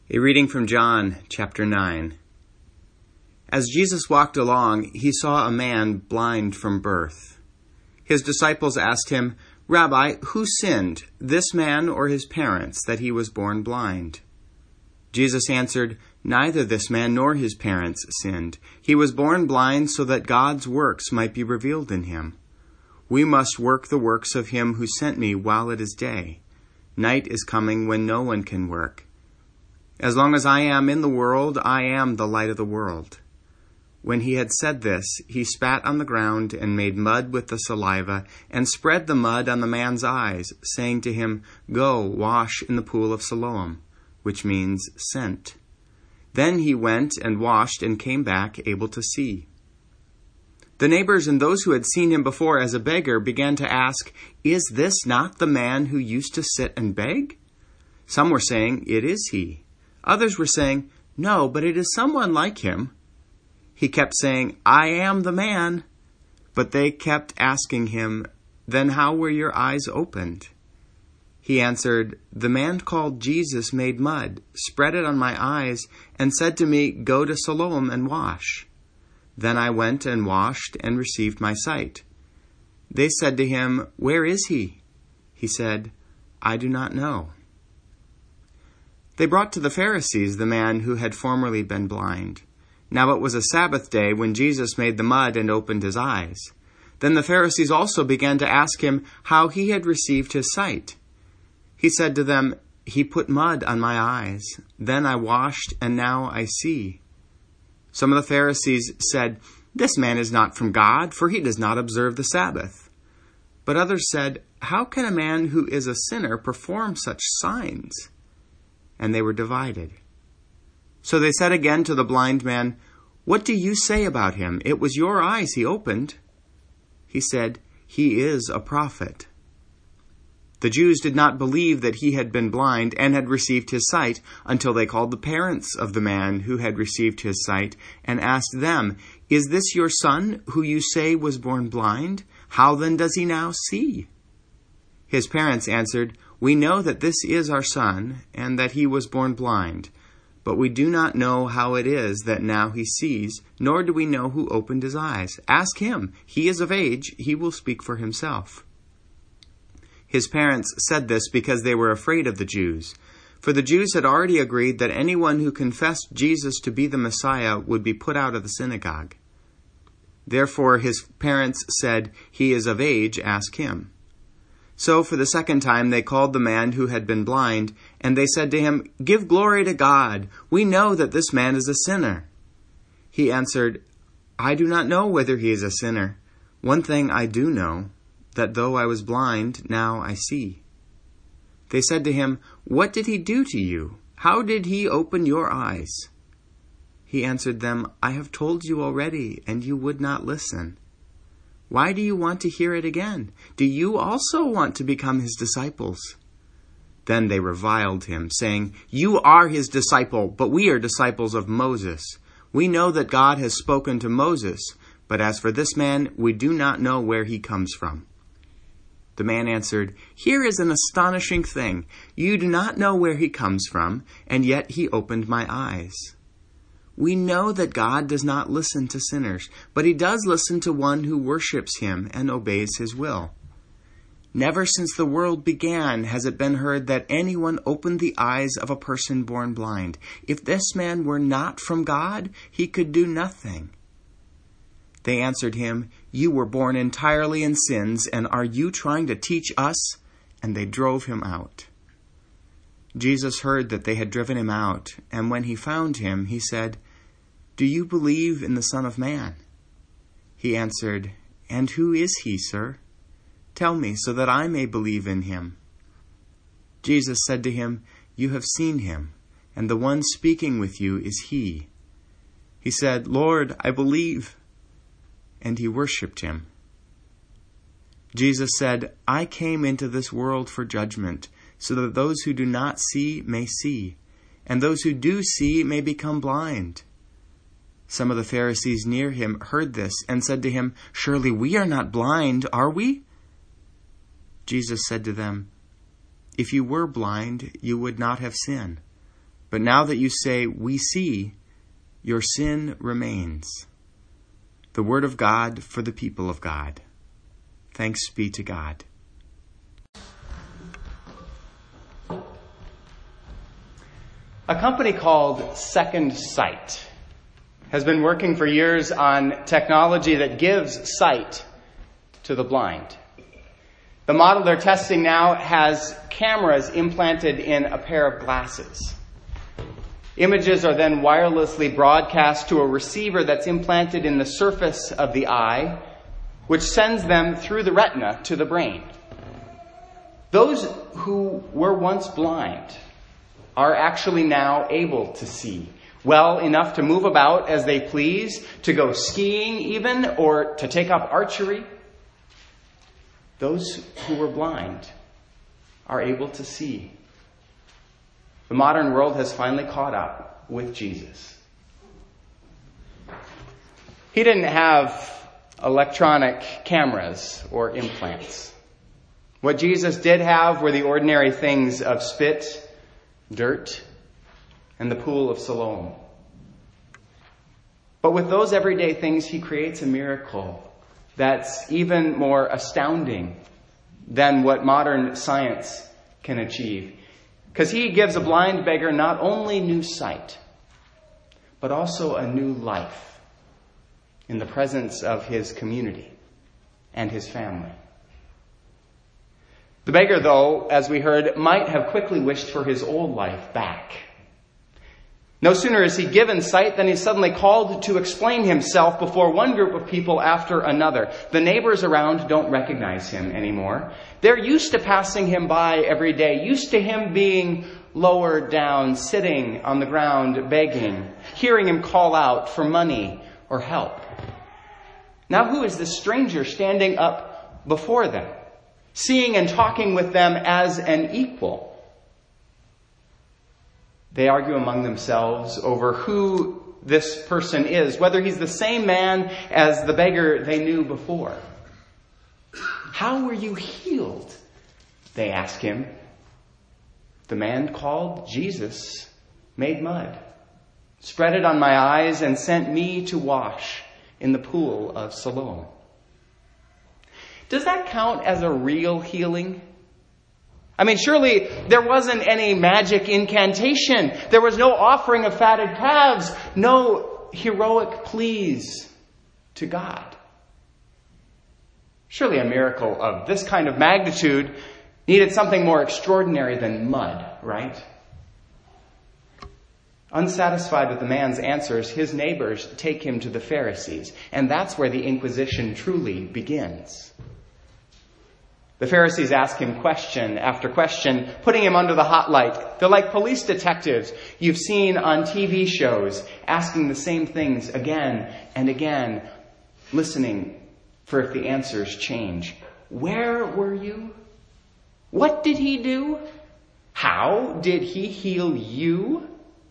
A reading from John, chapter 9. As Jesus walked along, he saw a man blind from birth. His disciples asked him, "Rabbi, who sinned, this man or his parents, that he was born blind?" Jesus answered, "Neither this man nor his parents sinned. He was born blind so that God's works might be revealed in him. We must work the works of him who sent me while it is day. Night is coming when no one can work. As long as I am in the world, I am the light of the world." When he had said this, he spat on the ground and made mud with the saliva and spread the mud on the man's eyes, saying to him, "Go, wash in the pool of Siloam," which means sent. Then he went and washed and came back able to see. The neighbors and those who had seen him before as a beggar began to ask, "Is this not the man who used to sit and beg?" Some were saying, "It is he." Others were saying, "No, but it is someone like him." He kept saying, "I am the man." But they kept asking him, "Then how were your eyes opened?" He answered, "The man called Jesus made mud, spread it on my eyes, and said to me, 'Go to Siloam and wash.' Then I went and washed and received my sight." They said to him, "Where is he?" He said, "I do not know." They brought to the Pharisees the man who had formerly been blind. Now it was a Sabbath day when Jesus made the mud and opened his eyes. Then the Pharisees also began to ask him how he had received his sight. He said to them, "He put mud on my eyes. Then I washed, and now I see." Some of the Pharisees said, "This man is not from God, for he does not observe the Sabbath." But others said, "How can a man who is a sinner perform such signs?" And they were divided. So they said again to the blind man, "What do you say about him? It was your eyes he opened." He said, "He is a prophet." The Jews did not believe that he had been blind and had received his sight until they called the parents of the man who had received his sight and asked them, "Is this your son who you say was born blind? How then does he now see?" His parents answered, "We know that this is our son and that he was born blind, but we do not know how it is that now he sees, nor do we know who opened his eyes. Ask him. He is of age. He will speak for himself." His parents said this because they were afraid of the Jews, for the Jews had already agreed that anyone who confessed Jesus to be the Messiah would be put out of the synagogue. Therefore his parents said, "He is of age. Ask him." So for the second time they called the man who had been blind, and they said to him, "Give glory to God. We know that this man is a sinner." He answered, "I do not know whether he is a sinner. One thing I do know, that though I was blind, now I see." They said to him, "What did he do to you? How did he open your eyes?" He answered them, "I have told you already, and you would not listen. Why do you want to hear it again? Do you also want to become his disciples?" Then they reviled him, saying, "You are his disciple, but we are disciples of Moses. We know that God has spoken to Moses, but as for this man, we do not know where he comes from." The man answered, "Here is an astonishing thing. You do not know where he comes from, and yet he opened my eyes. We know that God does not listen to sinners, but he does listen to one who worships him and obeys his will. Never since the world began has it been heard that anyone opened the eyes of a person born blind. If this man were not from God, he could do nothing." They answered him, "You were born entirely in sins, and are you trying to teach us?" And they drove him out. Jesus heard that they had driven him out, and when he found him, he said, "Do you believe in the Son of Man?" He answered, "And who is he, sir? Tell me, so that I may believe in him." Jesus said to him, "You have seen him, and the one speaking with you is he." He said, "Lord, I believe." And he worshipped him. Jesus said, "I came into this world for judgment, so that those who do not see may see, and those who do see may become blind." Some of the Pharisees near him heard this and said to him, "Surely we are not blind, are we?" Jesus said to them, "If you were blind, you would not have sin. But now that you say, 'We see,' your sin remains." The word of God for the people of God. Thanks be to God. A company called Second Sight has been working for years on technology that gives sight to the blind. The model they're testing now has cameras implanted in a pair of glasses. Images are then wirelessly broadcast to a receiver that's implanted in the surface of the eye, which sends them through the retina to the brain. Those who were once blind are actually now able to see well enough to move about as they please, to go skiing even, or to take up archery. Those who were blind are able to see. The modern world has finally caught up with Jesus. He didn't have electronic cameras or implants. What Jesus did have were the ordinary things of spit, dirt, and the pool of Siloam. But with those everyday things, he creates a miracle that's even more astounding than what modern science can achieve. Because he gives a blind beggar not only new sight, but also a new life in the presence of his community and his family. The beggar, though, as we heard, might have quickly wished for his old life back. No sooner is he given sight than he's suddenly called to explain himself before one group of people after another. The neighbors around don't recognize him anymore. They're used to passing him by every day, used to him being lowered down, sitting on the ground, begging, hearing him call out for money or help. Now who is this stranger standing up before them, seeing and talking with them as an equal? They argue among themselves over who this person is, whether he's the same man as the beggar they knew before. "How were you healed?" they ask him. "The man called Jesus made mud, spread it on my eyes, and sent me to wash in the pool of Siloam." Does that count as a real healing? I mean, surely there wasn't any magic incantation. There was no offering of fatted calves, no heroic pleas to God. Surely a miracle of this kind of magnitude needed something more extraordinary than mud, right? Unsatisfied with the man's answers, his neighbors take him to the Pharisees, and that's where the Inquisition truly begins. The Pharisees ask him question after question, putting him under the hot light. They're like police detectives you've seen on TV shows, asking the same things again and again, listening for if the answers change. Where were you? What did he do? How did he heal you?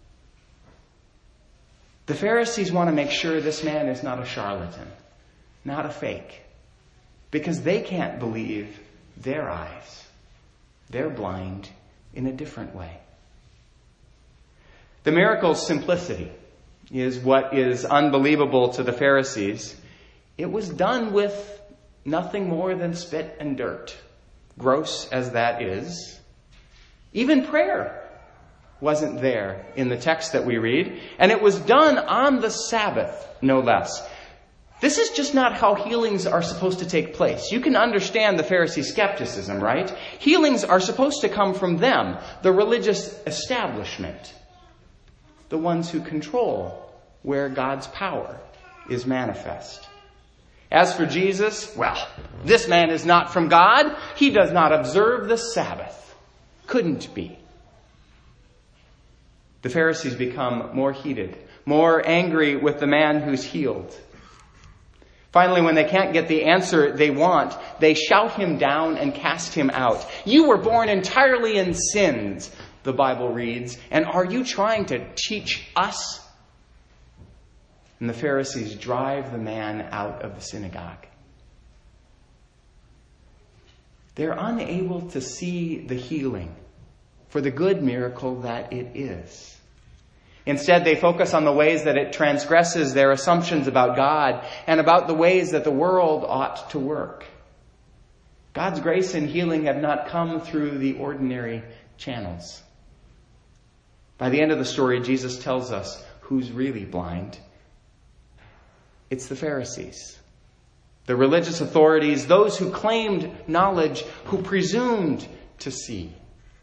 The Pharisees want to make sure this man is not a charlatan, not a fake, because they can't believe their eyes. They're blind in a different way. The miracle's simplicity is what is unbelievable to the Pharisees. It was done with nothing more than spit and dirt, gross as that is. Even prayer wasn't there in the text that we read, and it was done on the Sabbath, no less. This is just not how healings are supposed to take place. You can understand the Pharisee skepticism, right? Healings are supposed to come from them, the religious establishment, the ones who control where God's power is manifest. As for Jesus, well, this man is not from God. He does not observe the Sabbath. Couldn't be. The Pharisees become more heated, more angry with the man who's healed. Finally, when they can't get the answer they want, they shout him down and cast him out. "You were born entirely in sins," the Bible reads, "and are you trying to teach us?" And the Pharisees drive the man out of the synagogue. They're unable to see the healing for the good miracle that it is. Instead, they focus on the ways that it transgresses their assumptions about God and about the ways that the world ought to work. God's grace and healing have not come through the ordinary channels. By the end of the story, Jesus tells us who's really blind. It's the Pharisees, the religious authorities, those who claimed knowledge, who presumed to see.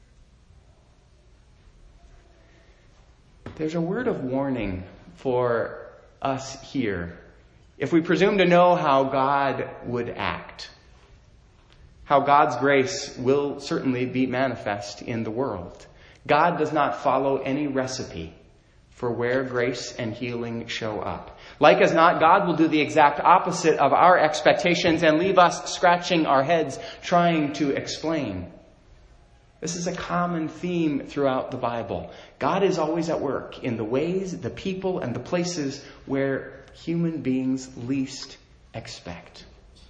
There's a word of warning for us here if we presume to know how God would act, how God's grace will certainly be manifest in the world. God does not follow any recipe for where grace and healing show up. Like as not, God will do the exact opposite of our expectations and leave us scratching our heads trying to explain. This is a common theme throughout the Bible. God is always at work in the ways, the people, and the places where human beings least expect.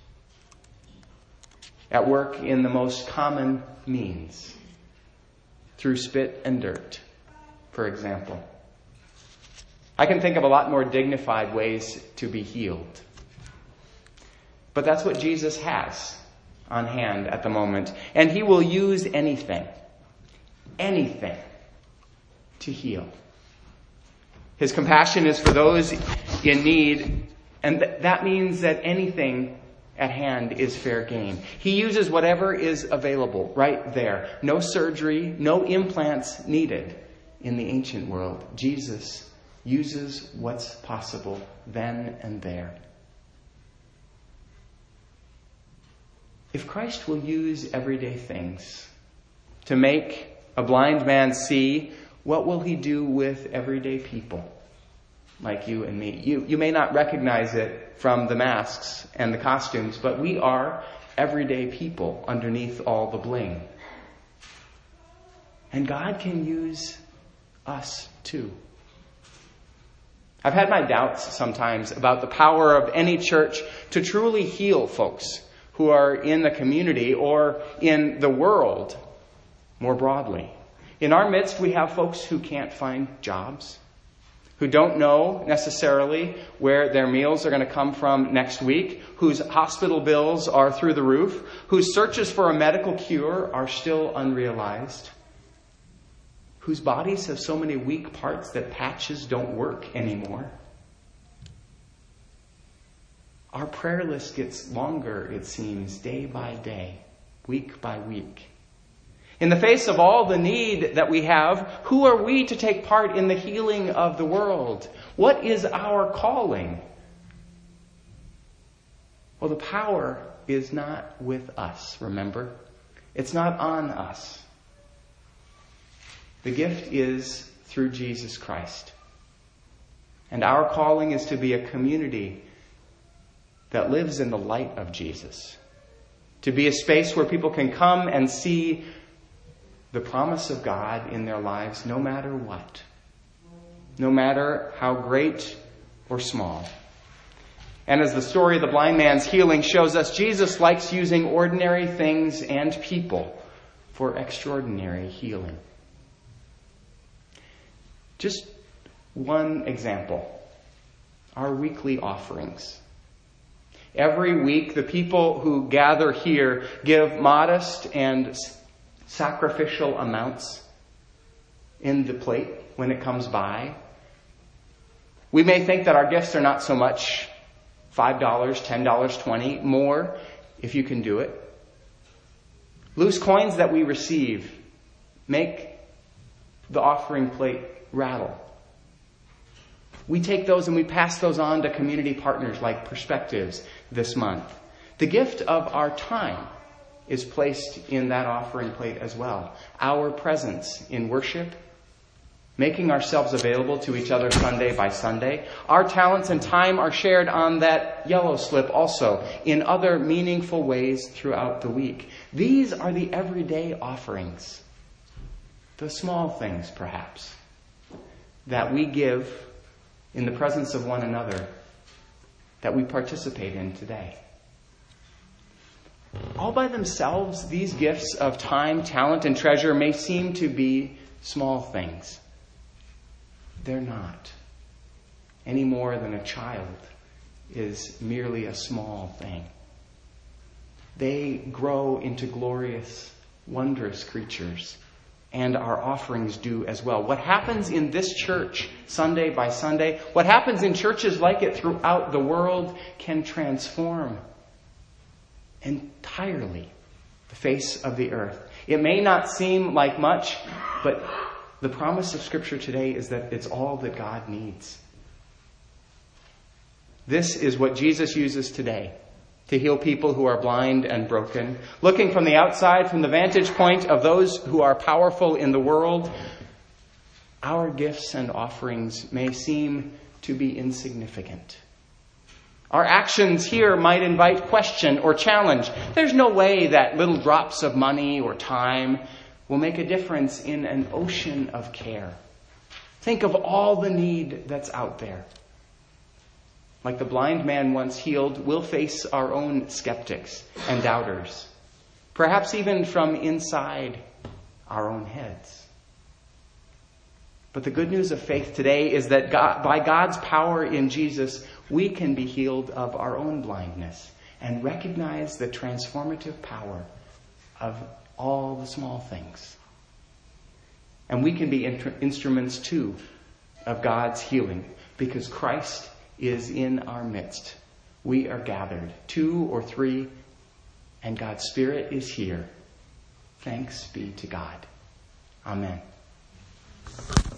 At work in the most common means, through spit and dirt, for example. I can think of a lot more dignified ways to be healed. But that's what Jesus has on hand at the moment. And he will use anything to heal. His compassion is for those in need, and that means that anything at hand is fair game. He uses whatever is available right there. No surgery, no implants needed in the ancient world. Jesus uses what's possible then and there. If Christ will use everyday things to make a blind man see, what will he do with everyday people like you and me? You may not recognize it from the masks and the costumes, but we are everyday people underneath all the bling. And God can use us too. I've had my doubts sometimes about the power of any church to truly heal folks who are in the community or in the world more broadly. In our midst, we have folks who can't find jobs, who don't know necessarily where their meals are going to come from next week, whose hospital bills are through the roof, whose searches for a medical cure are still unrealized, whose bodies have so many weak parts that patches don't work anymore. Our prayer list gets longer, it seems, day by day, week by week. In the face of all the need that we have, who are we to take part in the healing of the world? What is our calling? Well, the power is not with us, remember? It's not on us. The gift is through Jesus Christ. And our calling is to be a community that lives in the light of Jesus. To be a space where people can come and see the promise of God in their lives no matter what. No matter how great or small. And as the story of the blind man's healing shows us, Jesus likes using ordinary things and people for extraordinary healing. Just one example. Our weekly offerings. Every week, the people who gather here give modest and sacrificial amounts in the plate when it comes by. We may think that our gifts are not so much $5, $10, $20, more if you can do it. Loose coins that we receive make the offering plate rattle. We take those and we pass those on to community partners like Perspectives this month. The gift of our time is placed in that offering plate as well. Our presence in worship, making ourselves available to each other Sunday by Sunday. Our talents and time are shared on that yellow slip also in other meaningful ways throughout the week. These are the everyday offerings, the small things perhaps, that we give in the presence of one another, that we participate in today. All by themselves, these gifts of time, talent, and treasure may seem to be small things. they're not. Any more than a child is merely a small thing. They grow into glorious, wondrous creatures, and our offerings do as well. What happens in this church, Sunday by Sunday, what happens in churches like it throughout the world can transform entirely the face of the earth. It may not seem like much, but the promise of Scripture today is that it's all that God needs. This is what Jesus uses today to heal people who are blind and broken. Looking from the outside, from the vantage point of those who are powerful in the world, our gifts and offerings may seem to be insignificant. Our actions here might invite question or challenge. There's no way that little drops of money or time will make a difference in an ocean of care. Think of all the need that's out there. Like the blind man once healed, we'll face our own skeptics and doubters, perhaps even from inside our own heads. But the good news of faith today is that by God's power in Jesus, we can be healed of our own blindness and recognize the transformative power of all the small things. And we can be instruments too of God's healing because Christ is in our midst. We are gathered, 2 or 3, and God's Spirit is here. Thanks be to God. Amen.